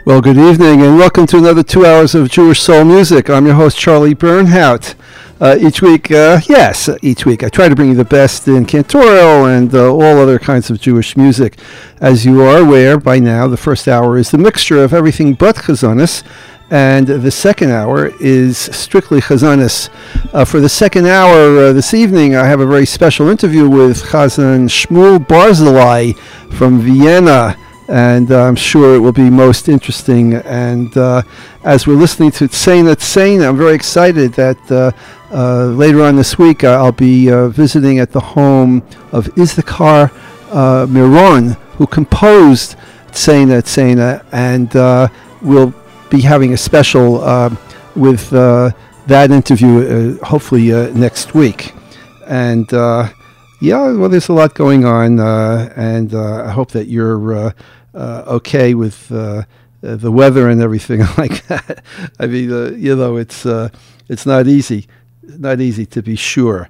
Well, good evening, and welcome to another 2 hours of Jewish Soul Music. I'm your host, Charlie Bernhout. Each week I try to bring you the best in cantorial and all other kinds of Jewish music. As you are aware by now, the first hour is the mixture of everything but Chazonis, and the second hour is strictly Chazonis. For the second hour this evening, I have a very special interview with Chazan Shmuel Barzilai from Vienna, and I'm sure it will be most interesting. And as we're listening to Tzena Tzena, I'm very excited that later on this week I'll be visiting at the home of Issachar Miron, who composed Tzena Tzena, and we'll be having a special with that interview hopefully next week. And there's a lot going on, and I hope that you're okay with the weather and everything like that. I mean, it's not easy to be sure.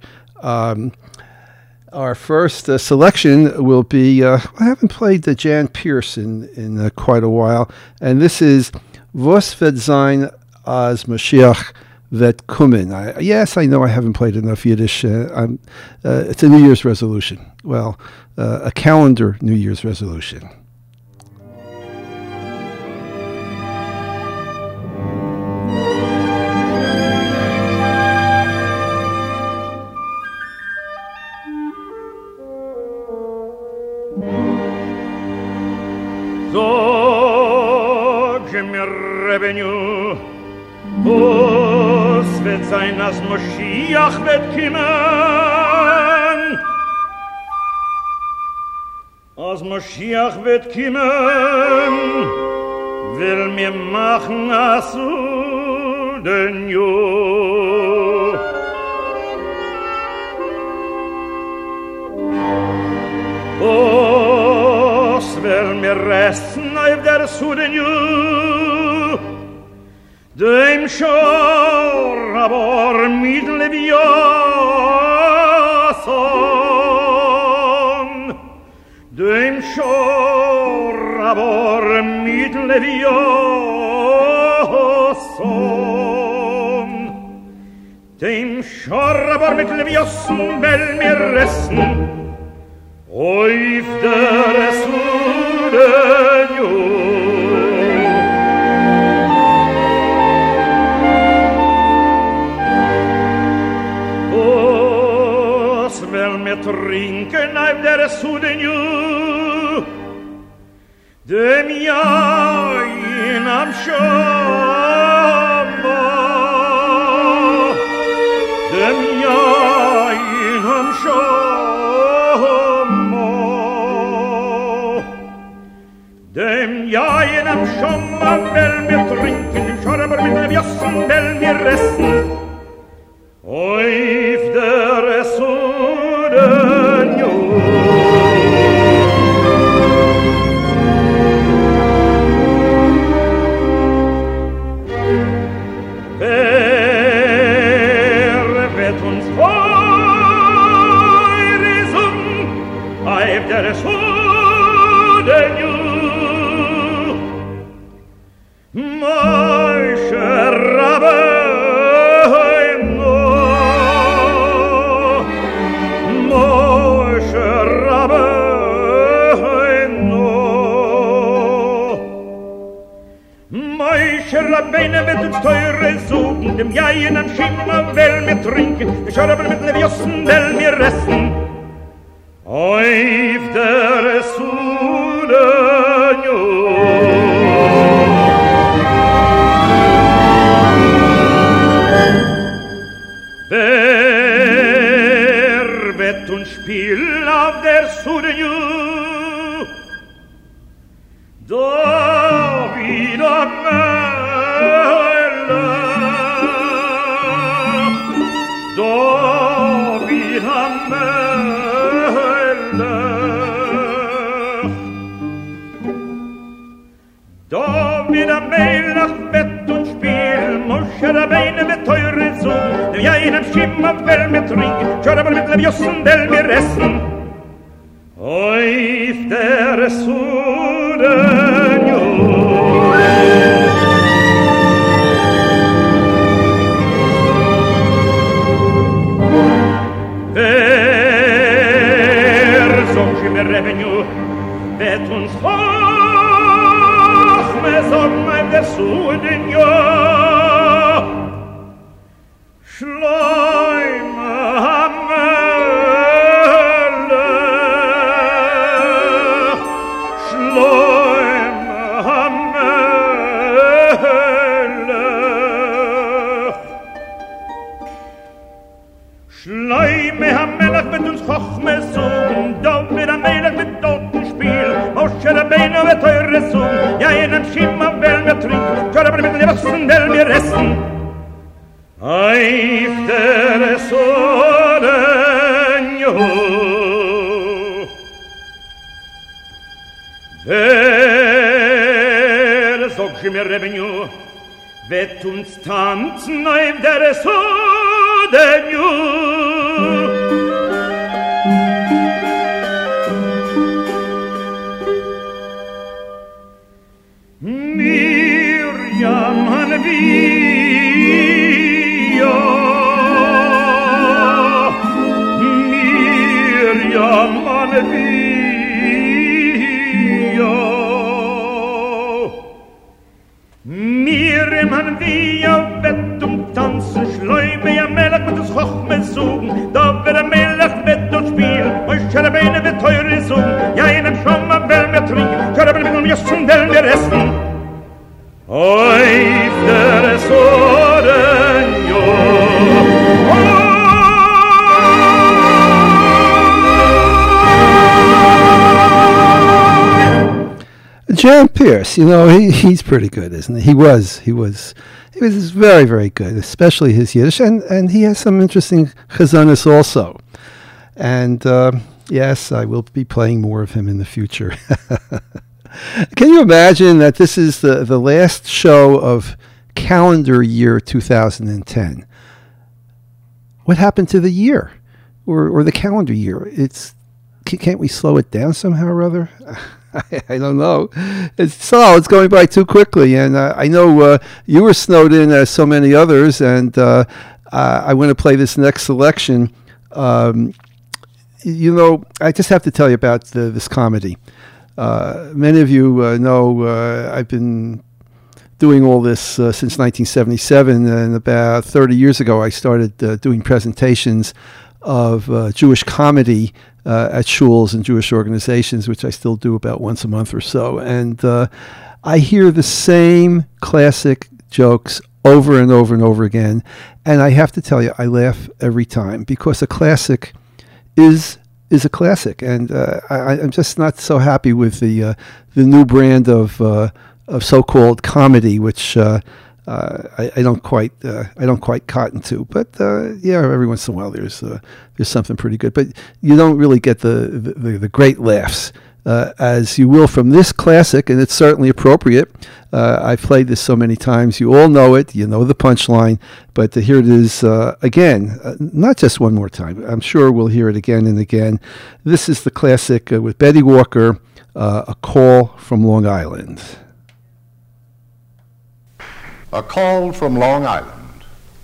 Our first selection will be, I haven't played the Jan Pierce in quite a while, and this is Was wird sein as Mashiach wird kommen. Yes, I know I haven't played enough Yiddish. It's a New Year's resolution. Well, a calendar New Year's resolution. Revenue, was wird sein, als Moschiach wird kommen? Als Moschiach wird kommen, will mir machen, als den Juh. Was will mir resten auf der Sudenjuh? Dem Schor aber mit Leviathan, dem Schor aber mit Leviathan, dem Schor aber mit Leviathan will mir resten auf der Sudenjuh. Trinken auf der Sudenjuh, dem Jain am Shama, dem Jain am Shama, dem Jain am Shama will mir trinken, dem Schorber mit dem Jassen will mir resten, auf der Sudenjuh. Wer wird uns vorlesen auf der Sudenjuh? Moshe Rabbeinu, Moshe Rabbeinu, Moshe Rabbeinu wird uns teure suchen, dem Jain am Schimma will mir trinken, ich schau aber mit Leviossen will mir resten, auf der Sudenjuh. Wer wird uns spielen auf der Sudenjuh? David HaMelech, David HaMelech, David HaMelech wird uns spielen, Moshe Rabbeinu wird teure suchen, dem Jain am Schimma will mir trinken, schau aber mit Leviossen will mir essen, auf der Sudenjuh. Schleime Hamelach wird uns Chochme suchen, David Amelach mit Totenspiel, Moshe Rabbeinu wird teure suchen, ja in einem Schimmer will wir trinken, Schau aber mit den Wassen will wir essen. Eif der Soren, Juhu, wer sagt mir Rebenu, wird uns tanzen auf der Soden, Miriam Hanvia, Miriam Hanvia, Miriam Hanvia, Bett und Tanzen, Schleume, ja Melech mit uns Chochme suchen, da wird ein Melech Bett und Spiel, Moshe Rabbeinu wird teure suchen, ja in einem Schammer will wir trinken, Schau aber mit dem Jossen will wir essen. Oif der Soren, Jan Pierce, he's pretty good, isn't he? He was very, very good, especially his Yiddish, and he has some interesting chazanas also. And yes, I will be playing more of him in the future. Can you imagine that this is the last show of calendar year 2010? What happened to the year or the calendar year? Can't we slow it down somehow or other? I don't know. It's going by too quickly, and I know you were snowed in as so many others, and I want to play this next selection. I just have to tell you about this comedy. Many of you know I've been doing all this since 1977, and about 30 years ago I started doing presentations of Jewish comedy at shuls and Jewish organizations, which I still do about once a month or so. And I hear the same classic jokes over and over and over again, and I have to tell you, I laugh every time, because a classic is a classic, and I'm just not so happy with the new brand of so-called comedy, which I don't quite cotton to. But yeah, every once in a while there's something pretty good, but you don't really get the great laughs as you will from this classic, and it's certainly appropriate. I've played this so many times. You all know it. You know the punchline. But here it is again, not just one more time. I'm sure we'll hear it again and again. This is the classic with Betty Walker, A Call from Long Island. A Call from Long Island.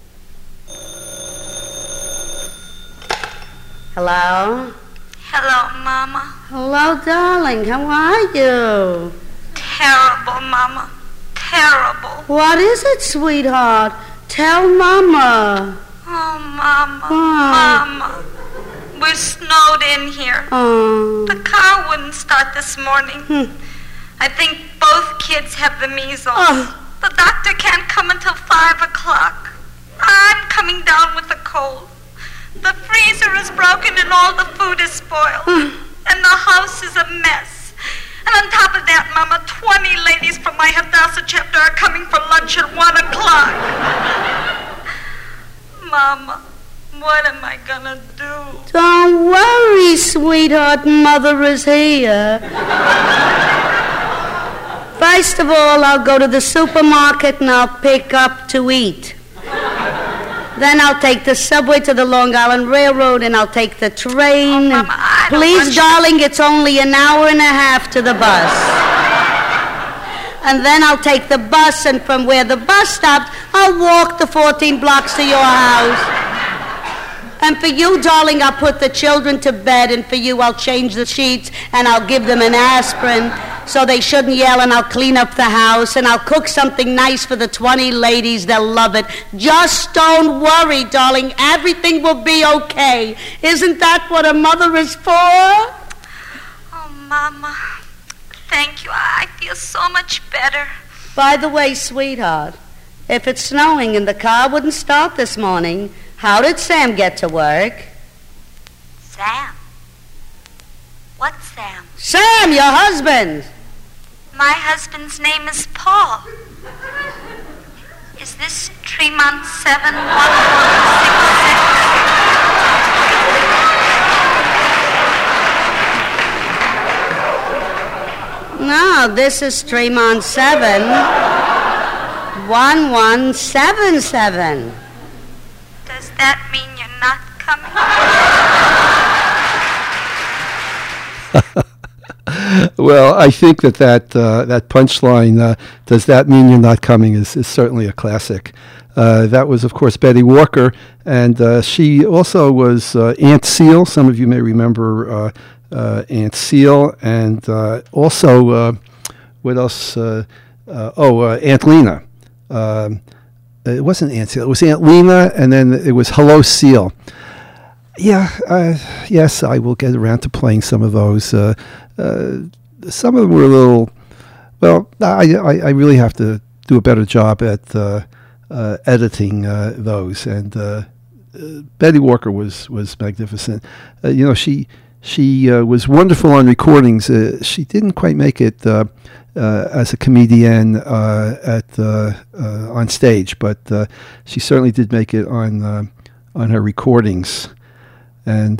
Hello? Hello, Mama. Hello, darling. How are you? Terrible, Mama. Terrible. What is it, sweetheart? Tell Mama. Oh, Mama. What? Mama. We're snowed in here. Oh. The car wouldn't start this morning. I think both kids have the measles. Oh. The doctor can't come until 5 o'clock. I'm coming down with a cold. The freezer is broken and all the food is spoiled. And the house is a mess. And on top of that, Mama, 20 ladies from my Hadassah chapter are coming for lunch at 1 o'clock. Mama, what am I gonna do? Don't worry, sweetheart. Mother is here. First of all, I'll go to the supermarket and I'll pick up to eat. Then I'll take the subway to the Long Island Railroad, and I'll take the train. Oh, Mama, I don't Please, want you- darling, it's only an hour and a half to the bus. And then I'll take the bus, and from where the bus stops, I'll walk the 14 blocks to your house. And for you, darling, I'll put the children to bed, and for you, I'll change the sheets, and I'll give them an aspirin so they shouldn't yell, and I'll clean up the house, and I'll cook something nice for the 20 ladies. They'll love it. Just don't worry, darling. Everything will be okay. Isn't that what a mother is for? Oh, Mama, thank you. I feel so much better. By the way, sweetheart, if it's snowing and the car wouldn't start this morning, How did Sam get to work? Sam? What Sam? Sam, your husband! My husband's name is Paul. Is this Tremont 71166? No, this is Tremont 71177. Does that mean you're not coming? Well, I think that punchline, does that mean you're not coming, is certainly a classic. That was, of course, Betty Walker, and she also was Aunt Seal. Some of you may remember Aunt Seal, and also, what else? Aunt Lena. It wasn't Aunt Seal, it was Aunt Lena, and then it was Hello Seal. Yeah, yes, I will get around to playing some of those. Some of them were a little, well, I really have to do a better job at editing those. And Betty Walker was magnificent. She was wonderful on recordings. She didn't quite make it as a comedian on stage, but she certainly did make it on her recordings. And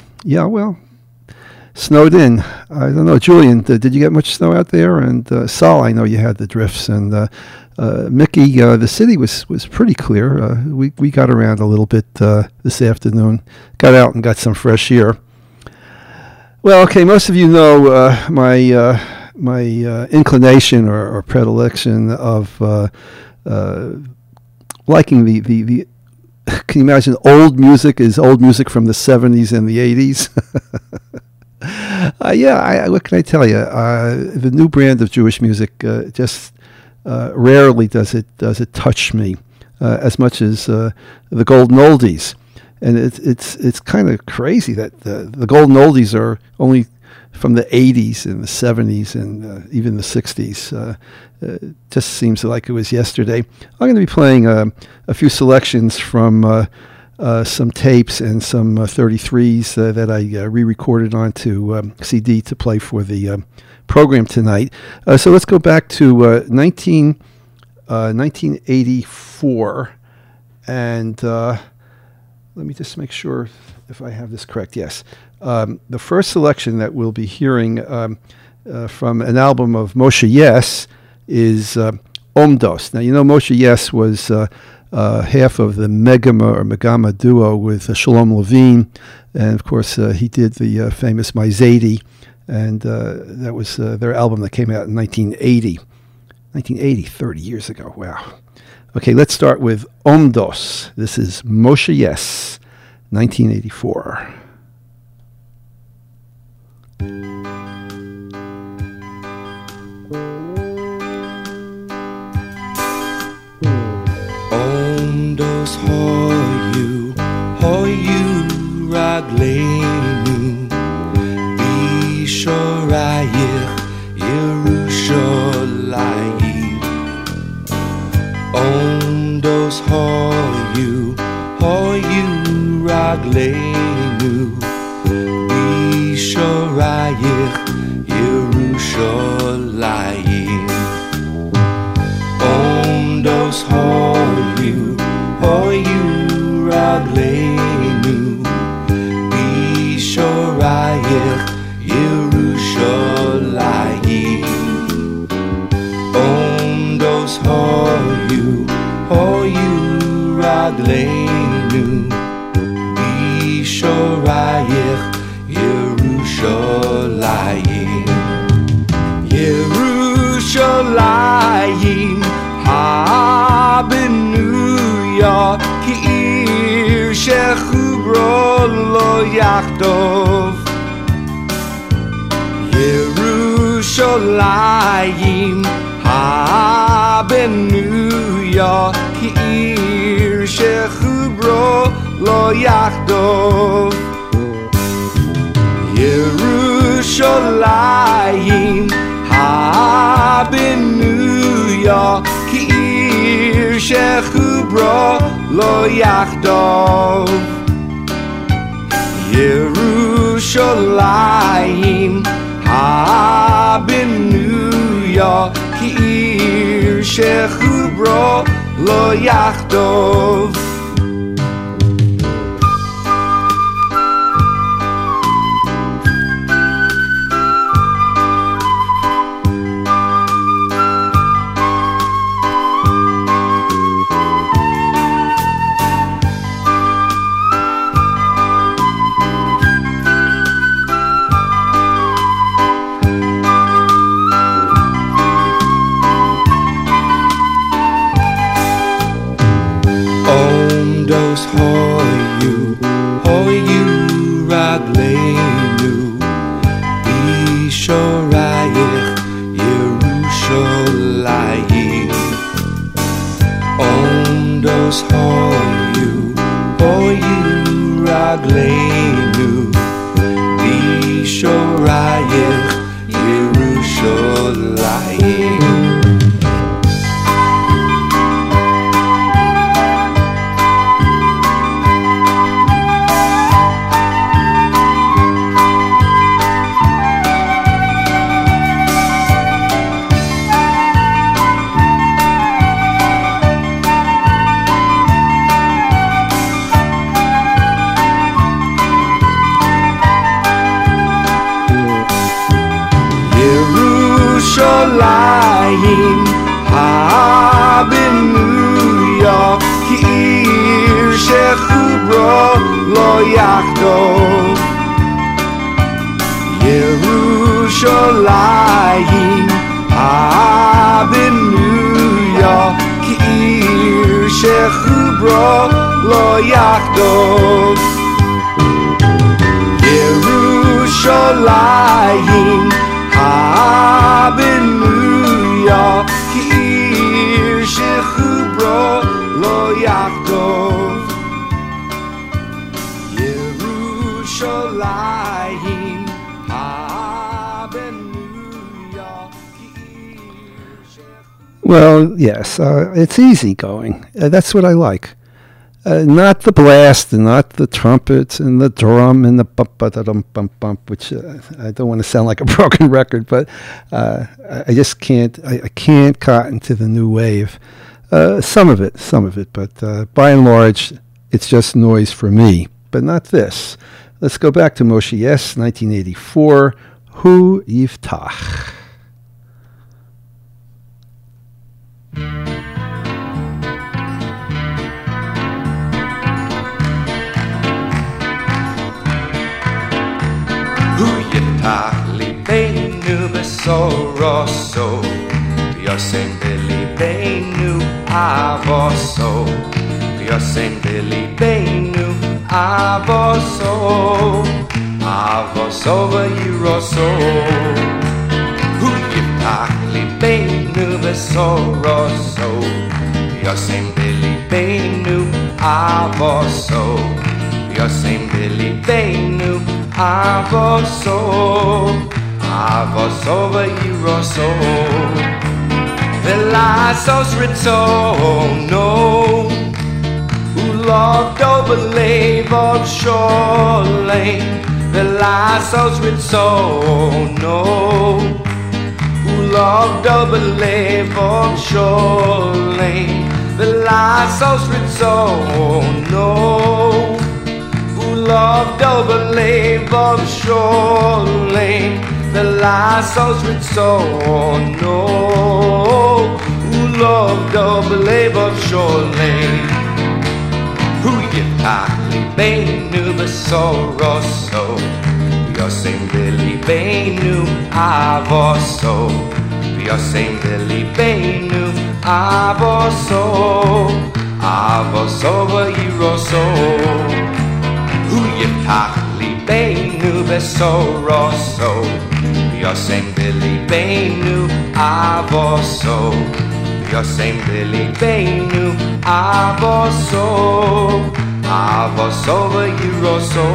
snowed in. I don't know, Julian, did you get much snow out there? And Saul, I know you had the drifts. And Mickey, the city was pretty clear. We got around a little bit this afternoon. Got out and got some fresh air. Well, okay, most of you know my inclination or predilection of liking the can you imagine old music is old music from the 70s and the 80s? What can I tell you? The new brand of Jewish music just rarely does it touch me as much as the golden oldies, and it's kind of crazy that the golden oldies are only from the 80s and the 70s and even the 60s. It just seems like it was yesterday. I'm going to be playing a few selections from some tapes and some 33s that I re-recorded onto CD to play for the program tonight. So let's go back to 1984. And let me just make sure if I have this correct. Yes. The first selection that we'll be hearing from an album of Moshe Yes is Omdos. Now, you know, Moshe Yes was half of the Megama duo with Shalom Levine, and of course he did the famous My Zadie, and that was their album that came out in 1980. 30 years ago. Wow. Okay, let's start with Omdos. This is Moshe Yes, 1984. Omdos hoyu ragleinu bishorayich Yerushalayim. Omdos hoyu ragleinu bishorayich Yerushalayim. Omdos hoyu ragleinu bishorayich Yerushalayim. Omdos hoyu ragleinu bishorayich Yerushalayim. Yerushalayim ha-benuya ki-ir shechubro lo yachdov. Yerushalayim ha-benuya ki-ir shechubro lo yachdov. Yerushalayim ha-benuya ki-ir shechubro lo yachdov Yerushalayim habinuya ki'ir shechubro lo yachdov Hoyu ragleinu Bishorayich Yerushalayim Ondos hoyu ragleinu Bishorayich Yerushalayim Yerushalayim habinuya ki'ir shechubro lo yachdov Yerushalayim habinuya ki'ir shechubro lo yachdov Yerushalayim habinuya ki'ir shechubro lo yachdov Yerushalayim habinuya ki'ir shechubro. Well, yes, it's easy going. That's what I like. Not the blast and not the trumpets and the drum and the bump, which I don't want to sound like a broken record, but I just can't. I can't cotton to the new wave. Some of it, but by and large, it's just noise for me. But not this. Let's go back to Moshe Yes, 1984. Hu Yiftach. Libeinu besoroso V'yosem belibeinu avoso V'yosem belibeinu avoso Avoso v'yiroso Hu yiftach libeinu besoroso V'yosem belibeinu avoso V'yosem belibeinu avoso Avoso v'yiroso V'lasos ritzono Ulovdo b'levov sholem V'lasos ritzono Ulovdo b'levov sholem V'lasos ritzono Ulovdo b'levov sholem V'lasos ritzono Ulovdo b'levov sholem Hu yiftach libeinu besoroso V'yosem b'libeinu avoso V'yosem b'libeinu avoso Avoso v'yiroso Hu yiftach libeinu besoroso V'yosem b'libeinu avoso V'yosem b'libeinu avoso Avoso v'yiroso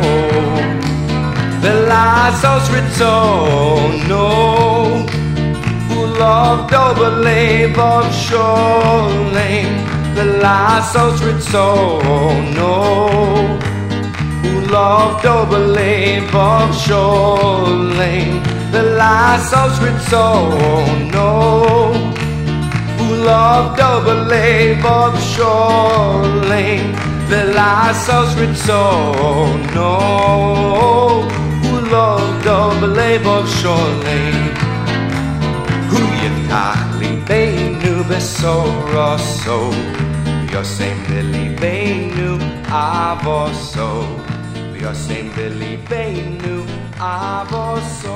V'lasos ritzono Ulovdo b'levov sholem Velasos Ritzono, Ulov Dobelev of Sholem, Velasos Ritzono, Ulov Dobelev of Sholem, Velasos Ritzono, Ulov Dobelev of Sholem, Hu Yiftach Libeinu Besoroso, Yosem Belibeinu Avoso, Yosem Belibeinu Avoso,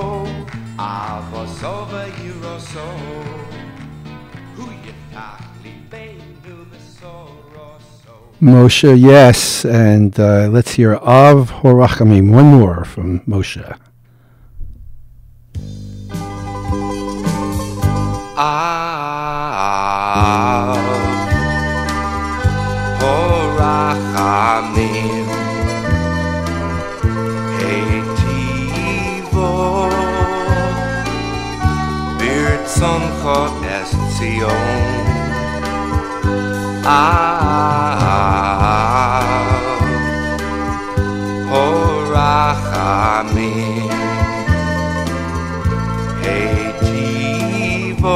Avoso Vayuroso, Hu Yiftach Libeinu Besoroso. Moshe, yes, and let's hear Av Horachamim, one more from Moshe. Av Horachamim Heitivo Birtzoncho es Zion Av Horachamim Heitivo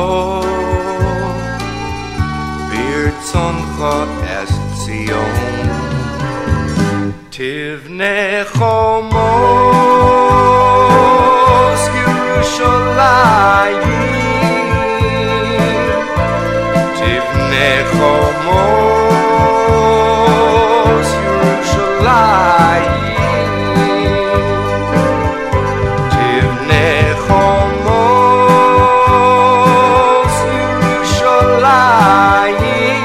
Birtzoncho es Zion Tivne Chomos Yerushalayim Tivne Chomos Yerushalayim Tivne Chomos Yerushalayim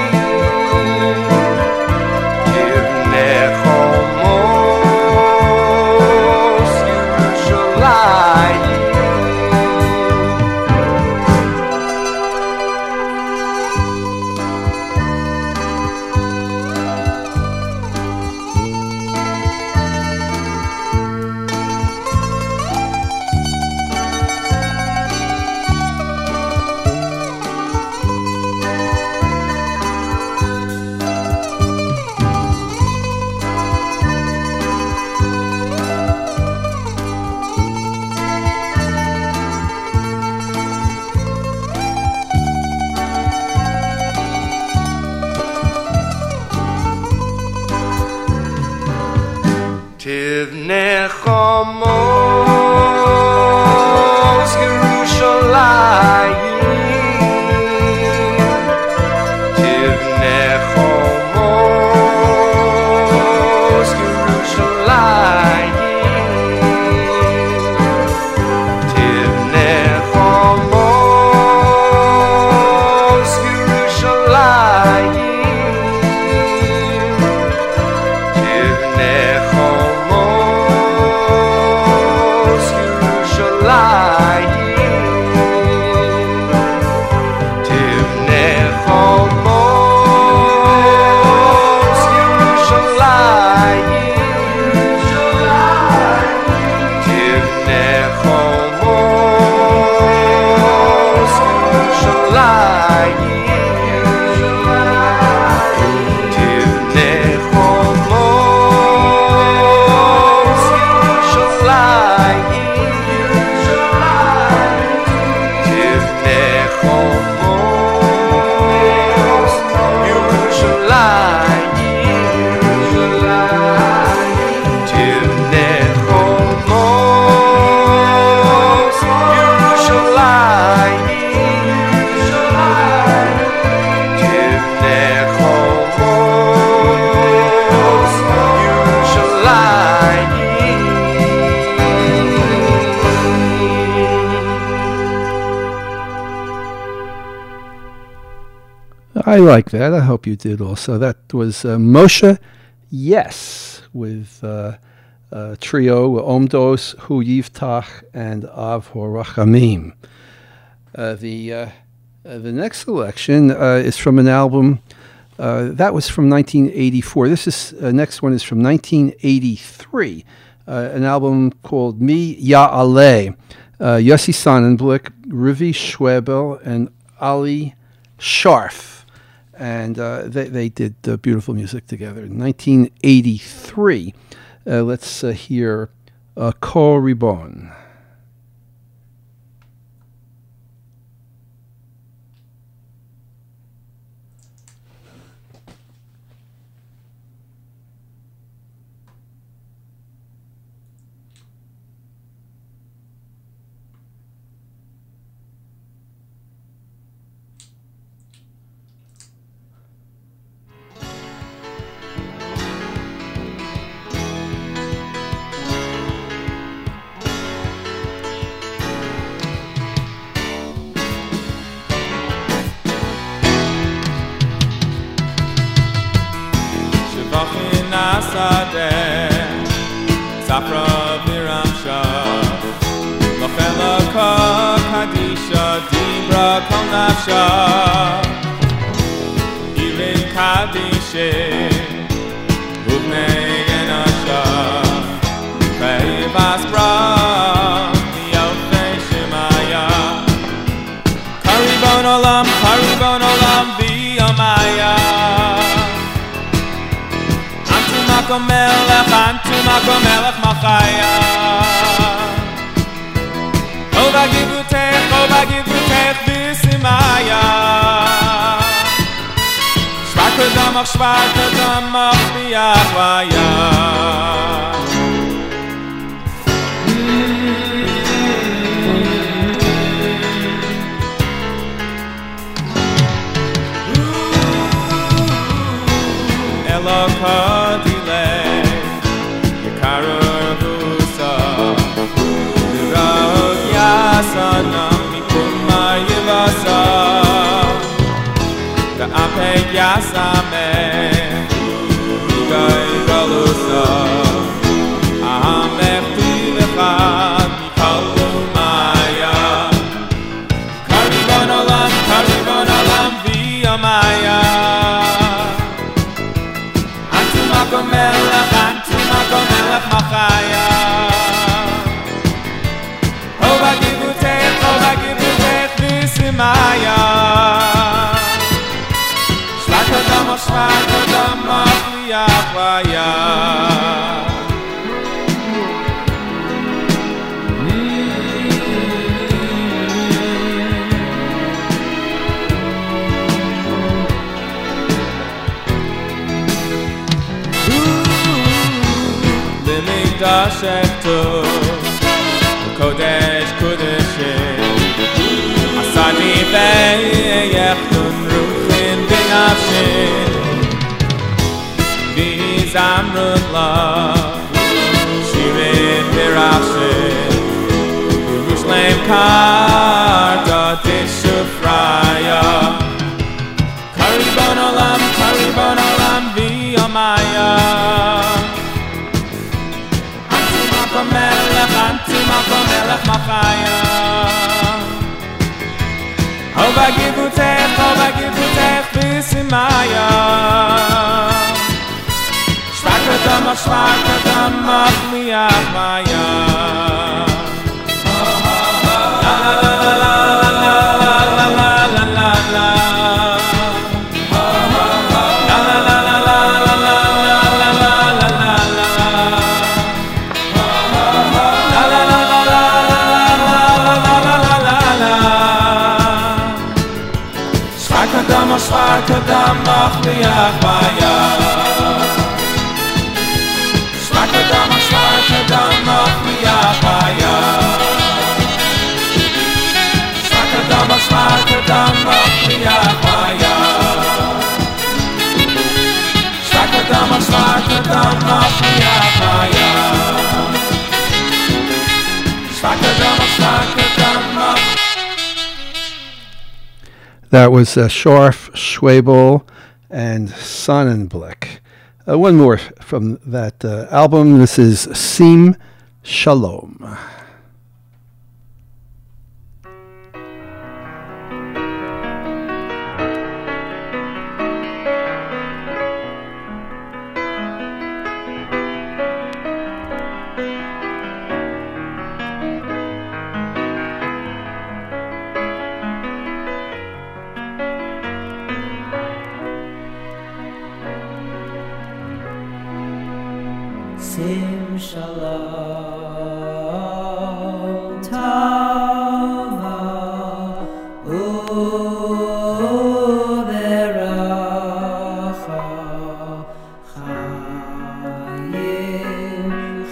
Tivne Chomos Yerushalayim Tivne Chomos Yerushalayim Tivne Chomos Yerushalayim I like that. I hope you did also. That was Moshe Yes with trio Omdos, Hu Yivtach, and Av Horachamim. The next selection is from an album that was from 1984. This is next one is from 1983. An album called Mi Ya'aleh. Yossi Sonnenblick, Rivi Schwebel, and Ali Scharf. and they did beautiful music together. In 1983, let's hear Kol Ribon. Safra Viramsha Lochela Kadisha Dibra Konafsha Irin Kadishe Uvne Enasha Pevas Bra Yofe Shemaya Karibon Olam V'Yamaya Makom melech machaya Ova givutech b'simaya Shvar kodamach b'yachvaya Elokah the apek yasame Gai galusa Ahamech tivechad Mikalu maya Karibon olam V'Yamaya Antu makom melech machaya Ova givutech b'simaya Shvakadamach liyachvaya L'mikdash ektov Kodesh kodeshim Asani ve'yechtun ruchin v'nafshin V'zamrun la Shirin v'rachshin Yerushalem karta tishufraya Karibon olam V'Yamaya Antu makom melech machaya Ova givutech b'simaya Shvakadamach liyachvaya La la la la la la la la la la Shvakadamach liyachvaya Shvakadamach liyachvaya Shvakadamach liyachvaya Shvakadamach liyachvaya Shvakadamach That was Scharf, Schwebel, and Sonnenblick. One more from that album. This is Sim Shalom. shalom tava uveracha chayim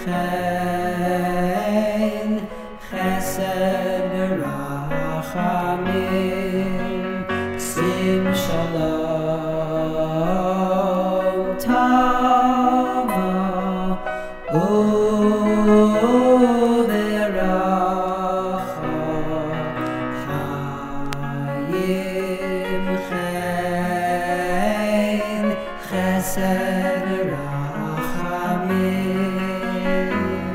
chen chesed rachamim sim shalom tava uveracha chayim chen chesed rachamim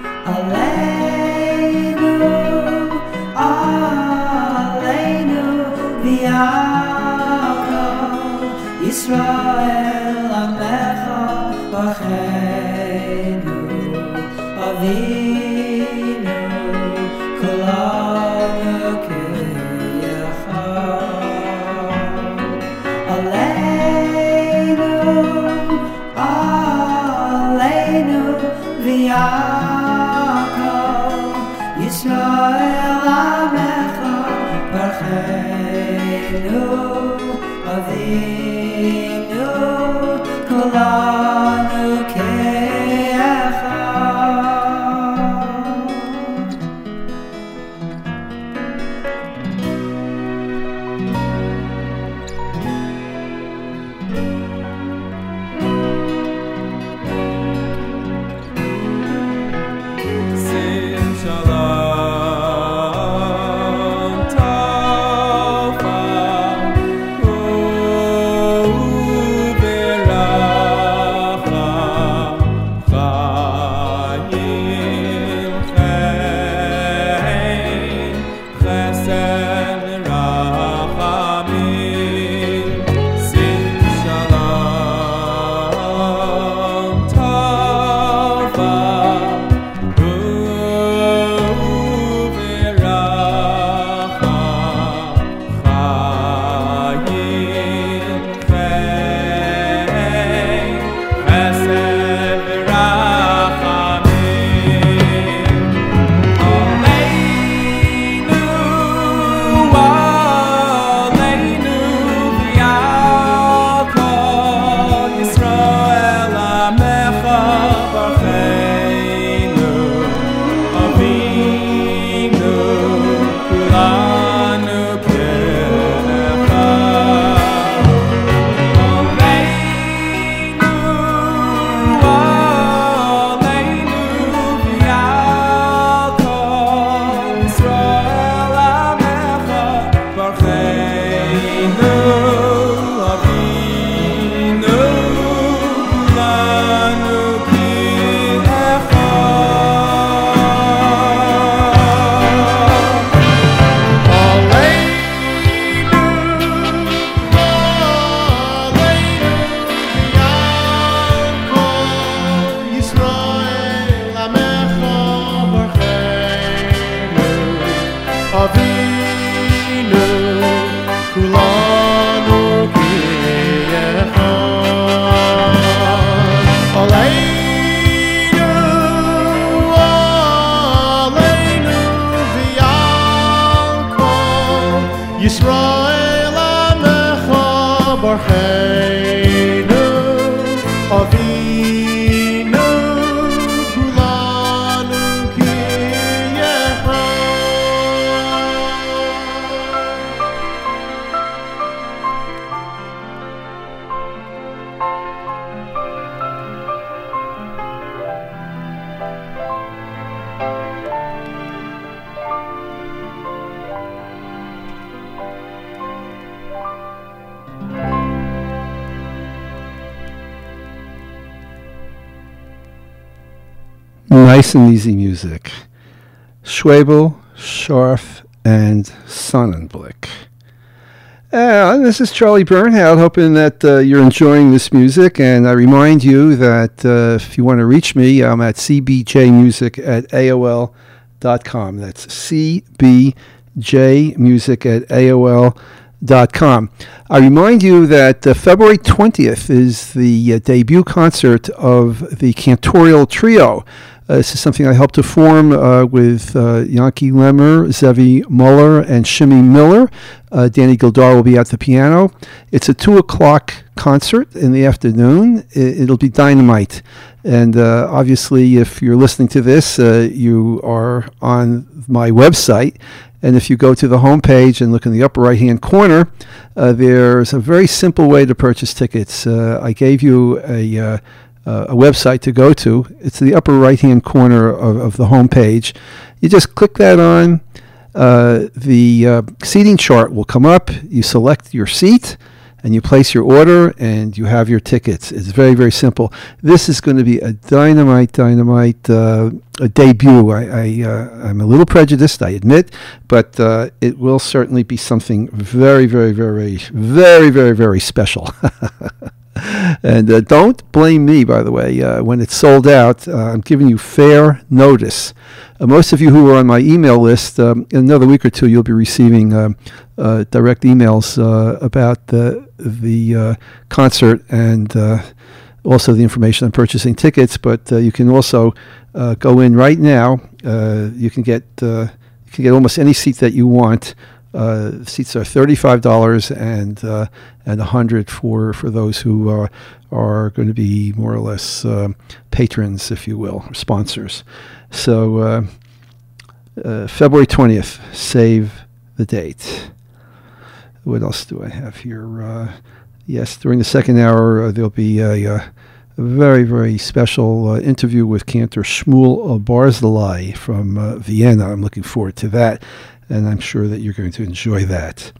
aleinu aleinu v'yakov Yisrael amecha b'cheinu avinu kulanu k'yachad aleinu aleinu v'yakov Yisrael amecha b'cheinu avinu kulanu k'yachad. Sim shalom tova uveracha chayim chen chesed rachamim sim shalom tova Yisrael amecha barcheinu avinu kulanu kiyechad. Nice and easy music. Schwebel, Scharf, and Sonnenblick. This is Charlie Bernhardt, hoping that you're enjoying this music. And I remind you that if you want to reach me, I'm at cbjmusic@aol.com. That's cbjmusic@aol.com. cantorshmuel.com. I remind you that February 20th is the debut concert of the Cantorial Trio. This is something I helped to form with Yankee Lemmer, Zevi Muller, and Shimmy Miller. Danny Gildar will be at the piano. It's a 2 o'clock concert in the afternoon. It'll be dynamite. And obviously, if you're listening to this, you are on my website. And if you go to the homepage and look in the upper right-hand corner, there's a very simple way to purchase tickets. I gave you a website to go to. It's the upper right-hand corner of the homepage. You just click that on. The seating chart will come up. You select your seat, and you place your order, and you have your tickets. It's very, very simple. This is going to be a dynamite debut. I'm a little prejudiced, I admit, but it will certainly be something very, very, very, very, very, very special. And don't blame me, by the way. When it's sold out, I'm giving you fair notice. Most of you who are on my email list, in another week or two, you'll be receiving direct emails about the concert and also the information on purchasing tickets. But you can also go in right now. You can get almost any seat that you want. Seats are $35 and $100 for those who are going to be more or less patrons, if you will, or sponsors. So February 20th, save the date. What else do I have here? Yes, during the second hour, there'll be a very, very special interview with Cantor Shmuel Barzilai from Vienna. I'm looking forward to that, and I'm sure that you're going to enjoy that.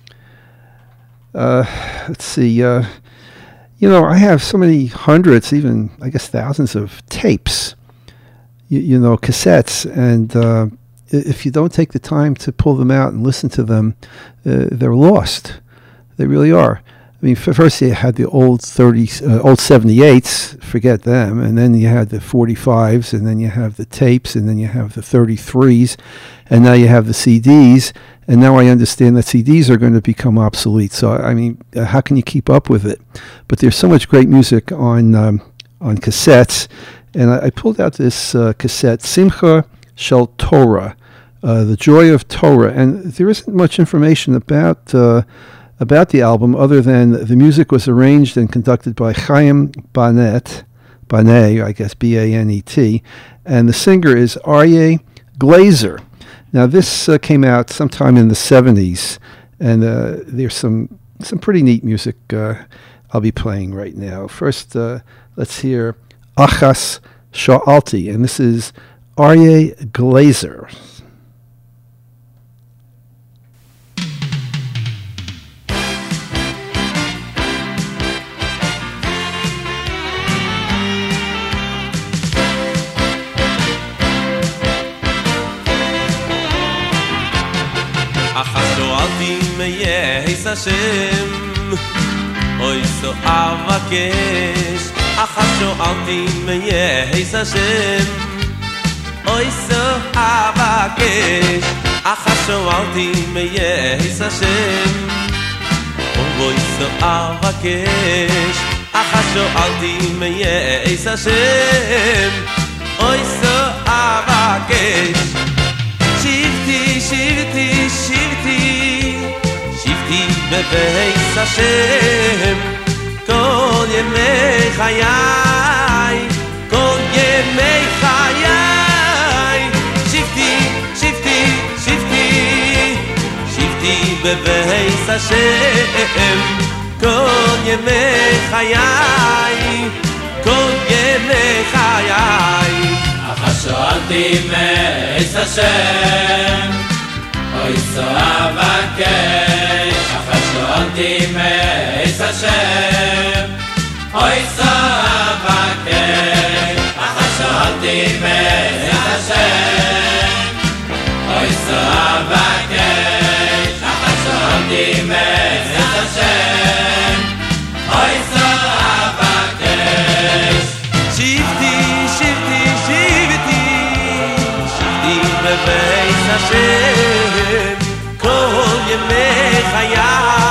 Let's see. I have so many hundreds, even, I guess, thousands of tapes, cassettes, and if you don't take the time to pull them out and listen to them, they're lost. They really are. I mean, first you had the old 78s, forget them, and then you had the 45s, and then you have the tapes, and then you have the 33s, and now you have the CDs, and now I understand that CDs are going to become obsolete. So, I mean, how can you keep up with it? But there's so much great music on cassettes, and I pulled out this cassette, Simcha Shel Torah, The Joy of Torah, and there isn't much information about the album other than the music was arranged and conducted by Chaim Banet, I guess B-A-N-E-T, and the singer is Aryeh Glazer. Now this came out sometime in the 70s, and there's some pretty neat music I'll be playing right now. First, let's hear Achas Sha'alti, and this is Aryeh Glazer. Yeis Hashem Oy so avakesh Achasho altim Yeis Hashem Oy so avakesh Achasho altim Yeis Hashem Oy so avakesh Achasho altim Yeis Hashem Oy so avakesh Shivti, shivti, shivti בבייס השם כל ימי חיי כל ימי חיי שבתי שבתי שבתי שבתי בבייס השם כל ימי חיי כל ימי חיי אחשואלתי בבייס השם אוי סוהבקי Anti Meis Hashem Oy Savakei Achashanti Meis Hashem Oy Savakei Achashanti Meis Hashem Oy Savakei Shivti, Shivti, Shivti Shivti Meis Hashem Kol Yemei Chayai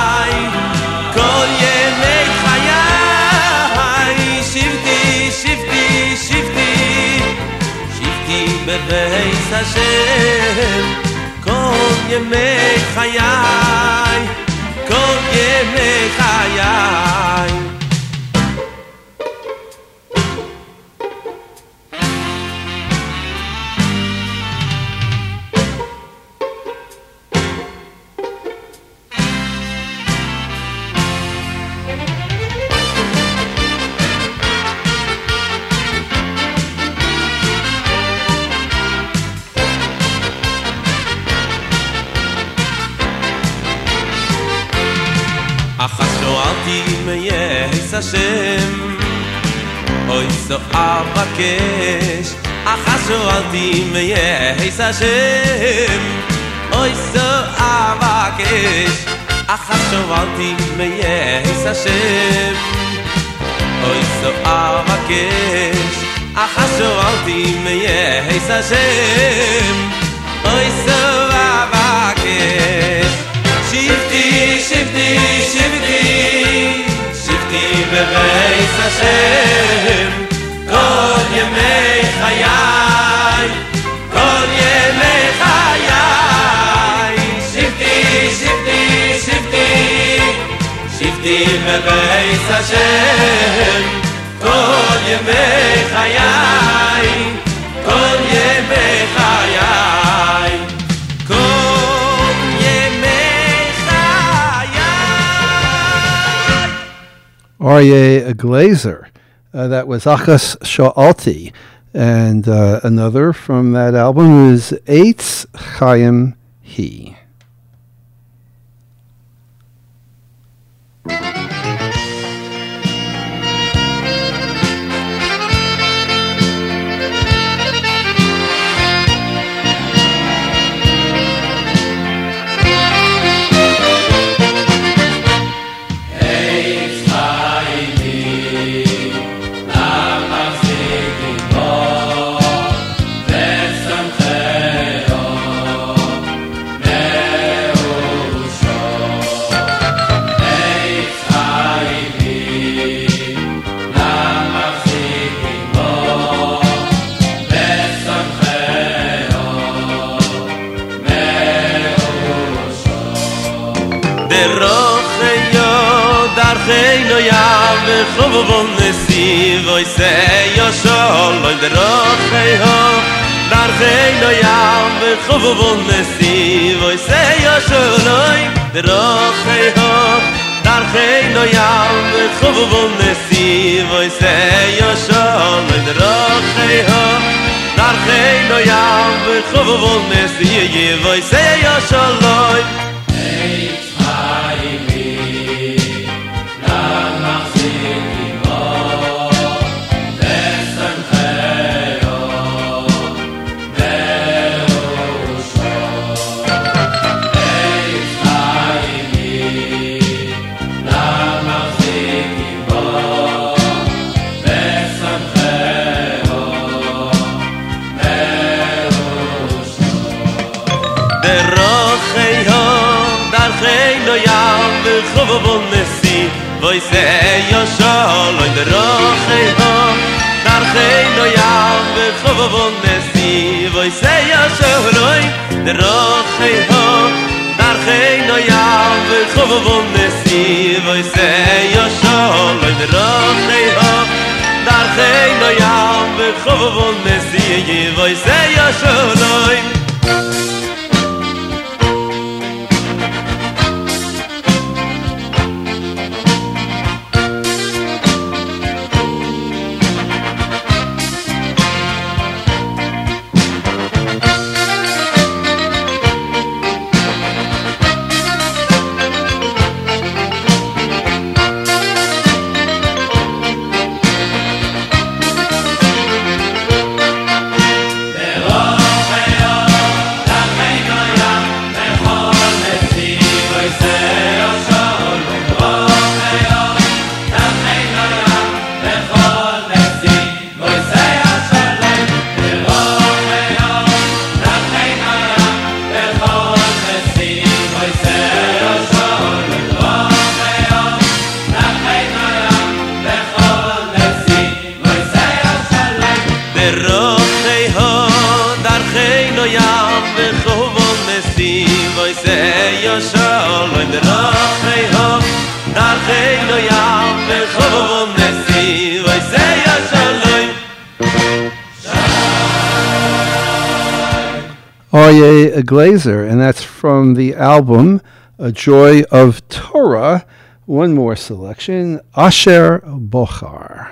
beveis Hashem kol yemei chayai kol yemei chayai Hashem Oy so avakesh Achasho alti meyeis Hashem Oy so avakesh Achasho alti meyeis Hashem Oy so avakesh Achasho alti meyeis Hashem Oy so avakesh Shifti, shifti, shifti beveis Hashem kol yemei chayai kol yemei chayai shifti shifti shifti shifti beveis Hashem kol yemei chayai kol yemei chayai kol yemei chayai Aryeh Glazer. That was Achas Sha'alti. And another from that album is Eitz Chaim He. Chovon nesiv oy say yo shol in der rochei ho dar gei no yam chovon nesiv oy say yo shol in der rochei ho dar gei no yam chovon nesiv oy say yo shol in der rochei ho dar gei no yam chovon nesiv oy say yo shol Chovon nesiv oy say yo shol in der rochei ho dar gei no yam chovon nesiv oy say yo shol in der rochei ho dar gei no yam chovon nesiv oy say yo shol in der rochei ho dar gei no yam chovon nesiv oy say yo shol Der Rochei yam ve khovon nesi voy say yo shalom de rachei ho dar khay no yam ve khovon nesi voy say yo shalom Aryeh Glazer, and that's from the album A Joy of Torah. One more selection, Asher Bochar.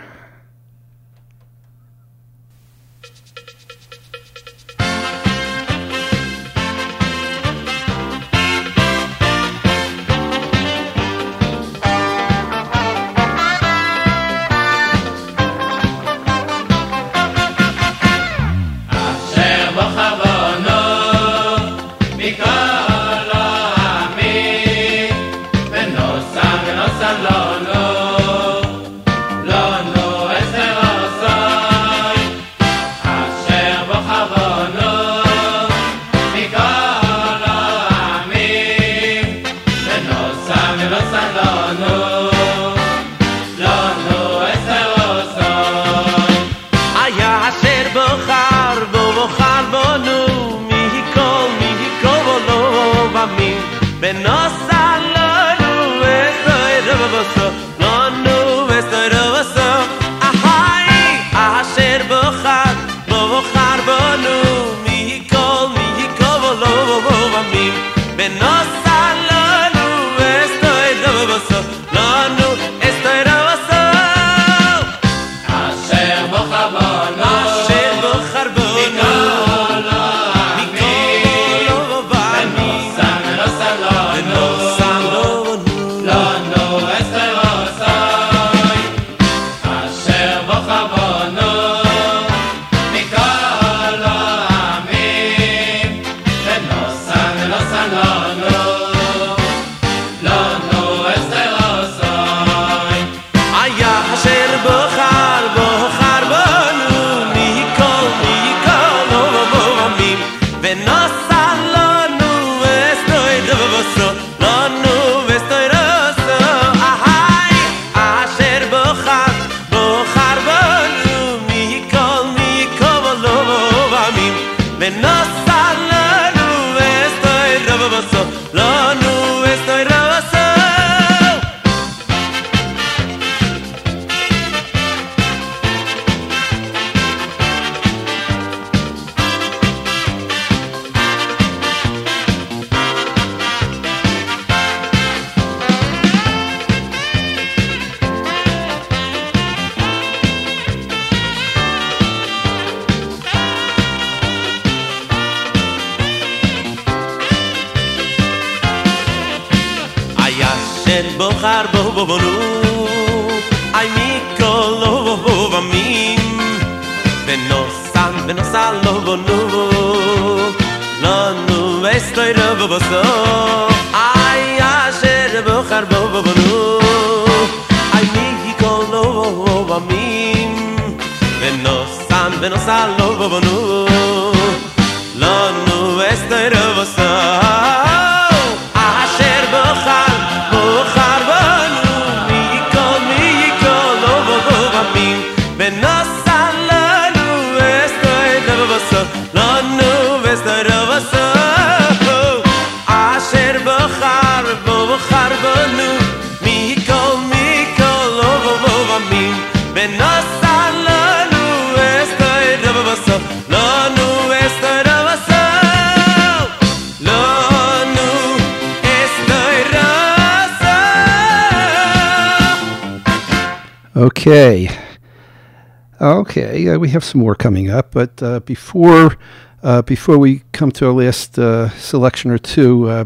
Okay, we have some more coming up, but before we come to our last selection or two,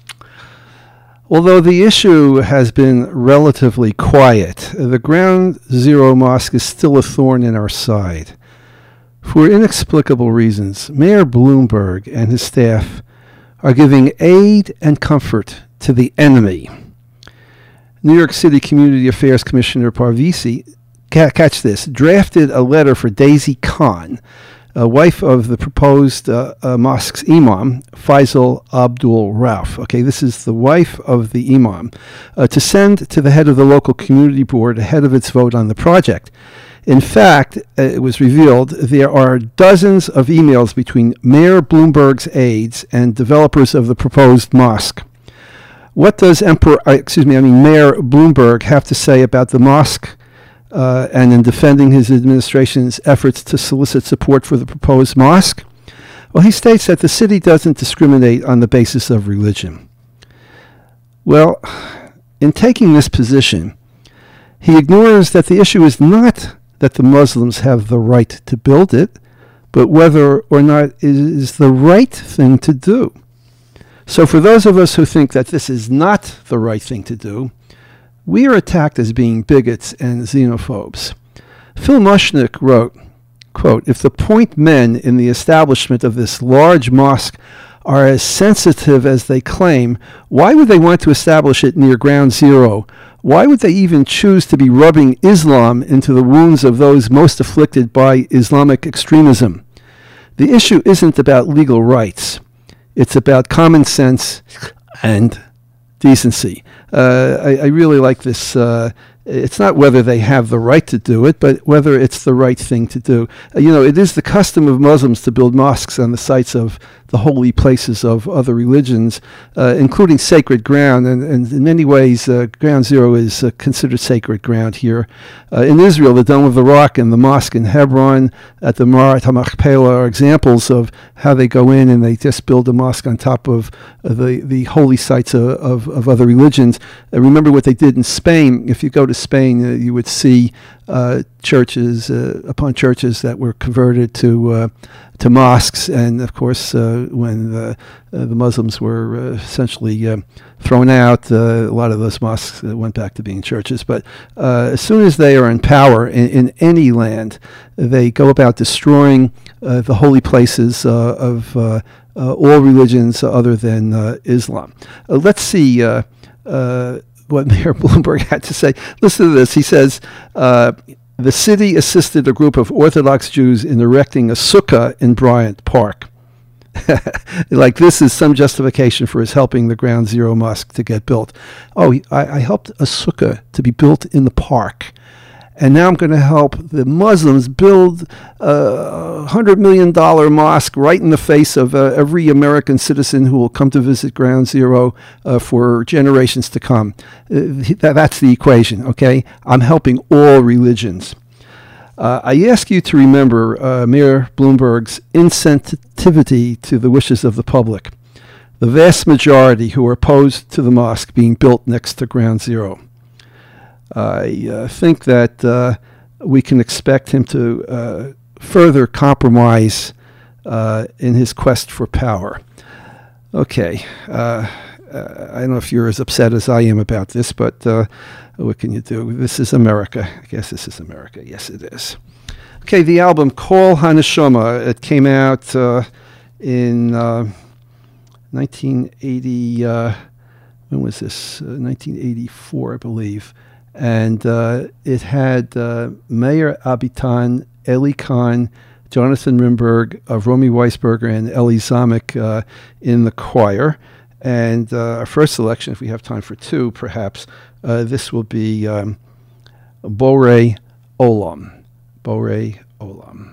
although the issue has been relatively quiet, the Ground Zero Mosque is still a thorn in our side. For inexplicable reasons, Mayor Bloomberg and his staff are giving aid and comfort to the enemy. New York City Community Affairs Commissioner Parvisi, catch this, drafted a letter for Daisy Khan, wife of the proposed mosque's imam, Faisal Abdul Rauf. Okay, this is the wife of the imam, to send to the head of the local community board ahead of its vote on the project. In fact, it was revealed there are dozens of emails between Mayor Bloomberg's aides and developers of the proposed mosque. What does Mayor Bloomberg have to say about the mosque and in defending his administration's efforts to solicit support for the proposed mosque? Well, he states that the city doesn't discriminate on the basis of religion. Well, in taking this position, he ignores that the issue is not that the Muslims have the right to build it, but whether or not it is the right thing to do. So for those of us who think that this is not the right thing to do, we are attacked as being bigots and xenophobes. Phil Mushnick wrote, quote, "If the point men in the establishment of this large mosque are as sensitive as they claim, why would they want to establish it near ground zero? Why would they even choose to be rubbing Islam into the wounds of those most afflicted by Islamic extremism? The issue isn't about legal rights. It's about common sense and decency." I really like this. It's not whether they have the right to do it, but whether it's the right thing to do. It is the custom of Muslims to build mosques on the sites of the holy places of other religions, including sacred ground. And in many ways, Ground Zero is considered sacred ground here. In Israel, the Dome of the Rock and the mosque in Hebron at the Marat HaMachpelah are examples of how they go in and they just build a mosque on top of the holy sites of other religions. Remember what they did in Spain. If you go to Spain, you would see churches upon churches that were converted to mosques, and of course, when the Muslims were essentially thrown out, a lot of those mosques went back to being churches. But as soon as they are in power in any land, they go about destroying the holy places of all religions other than Islam. Let's see what Mayor Bloomberg had to say. Listen to this. He says, the city assisted a group of Orthodox Jews in erecting a sukkah in Bryant Park. Like this is some justification for his helping the Ground Zero Mosque to get built. Oh, I helped a sukkah to be built in the park. And now I'm going to help the Muslims build a $100 million mosque right in the face of every American citizen who will come to visit Ground Zero for generations to come. That's the equation, okay? I'm helping all religions. I ask you to remember Mayor Bloomberg's insensitivity to the wishes of the public, the vast majority who are opposed to the mosque being built next to Ground Zero. I think that we can expect him to further compromise in his quest for power. Okay. I don't know if you're as upset as I am about this, but what can you do? This is America. I guess this is America. Yes, it is. Okay, the album Kol HaNeshama, it came out in 1980. When was this? 1984, I believe. And it had Meir Abitan, Eli Kahn, Jonathan Rimberg, Romy Weisberger, and Eli Zamek in the choir. And our first selection, if we have time for two, perhaps, this will be Borei Olam. Borei Olam.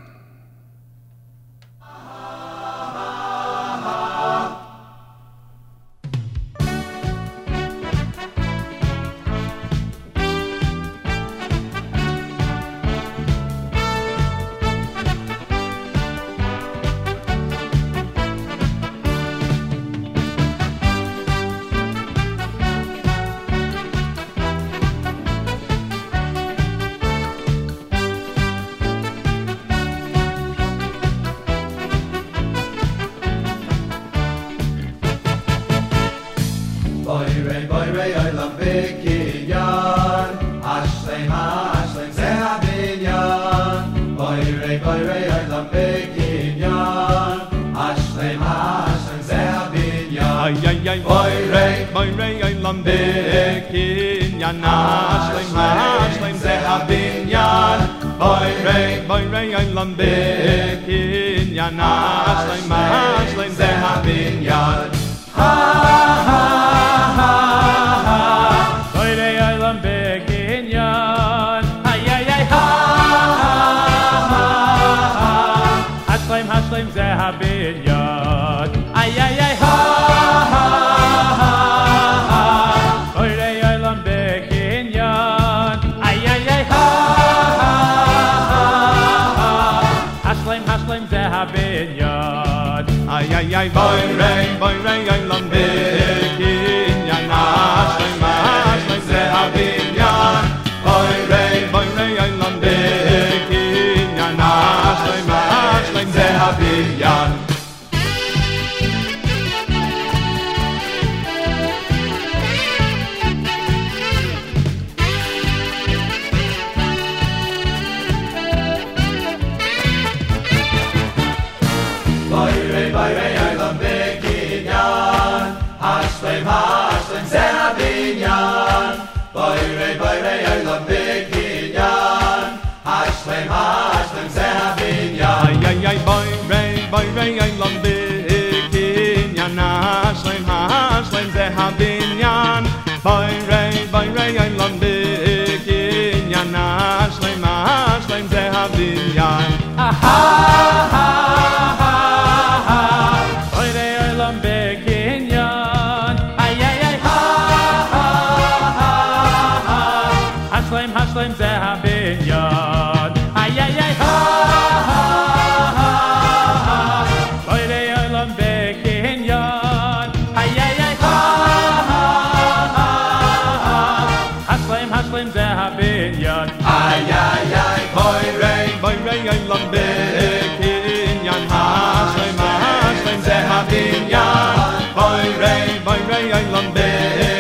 הבניין איי איי איי ha ha ha oy rei olam bekinyan ay ay ay ha ha ha hasleim ze habinyan ay ay ay boy rei olam bekinyan hasleim ze habinyan boy rei olam bekinyan hasleim ze habinyan Hashlem ze habinyan Boy rei olam bekinyan Hashlem ze habinyan ay ay ay boy rei olam bekinyan hasleim ze habinyan boy rei olam bekinyan hasleim ze habinyan ha ha ha oy rei olam bekinyan ay ay ay ha ha ha hasleim ze habinyan ay ay ay ha ha ha oy rei olam bekinyan ay ay ay ha ha ha hasleim ze habinyan ay ay ay boy rei olam bekinyan hasleim ze habinyan boy rei olam bekinyan